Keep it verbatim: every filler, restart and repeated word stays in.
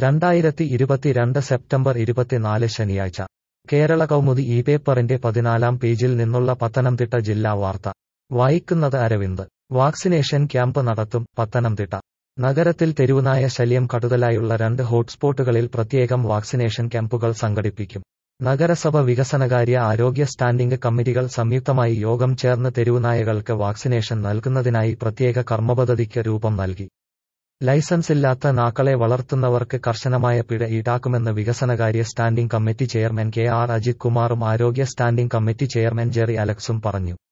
രണ്ടായിരത്തി ഇരുപത്തിരണ്ട് സെപ്റ്റംബർ ഇരുപത്തിനാല് ശനിയാഴ്ച കേരള കൗമുദി ഈ പേപ്പറിന്റെ പതിനാലാം പേജിൽ നിന്നുള്ള പത്തനംതിട്ട ജില്ലാ വാർത്ത വായിക്കുന്നത് അരവിന്ദ്. വാക്സിനേഷൻ ക്യാമ്പ് നടത്തും പത്തനംതിട്ട. നഗരത്തിൽ തെരുവുനായ ശല്യം കടുതലായുള്ള രണ്ട് ഹോട്ട്സ്പോട്ടുകളിൽ പ്രത്യേകം വാക്സിനേഷൻ ക്യാമ്പുകൾ സംഘടിപ്പിക്കും. നഗരസഭ വികസനകാര്യ ആരോഗ്യ സ്റ്റാൻഡിംഗ് കമ്മിറ്റികൾ സംയുക്തമായി യോഗം ചേർന്ന് തെരുവുനായകൾക്ക് വാക്സിനേഷൻ നൽകുന്നതിനായി പ്രത്യേക കർമ്മപദ്ധതിക്ക് രൂപം നൽകി. ലൈസൻസില്ലാത്ത നാക്കളെ വളർത്തുന്നവർക്ക് കർശനമായ പിഴ ഈടാക്കുമെന്ന് വികസനകാര്യ standing committee chairman K R Ajith കുമാറും ആരോഗ്യ സ്റ്റാൻഡിംഗ് കമ്മിറ്റി ചെയർമാൻ ജെറി അലക്സും പറഞ്ഞു.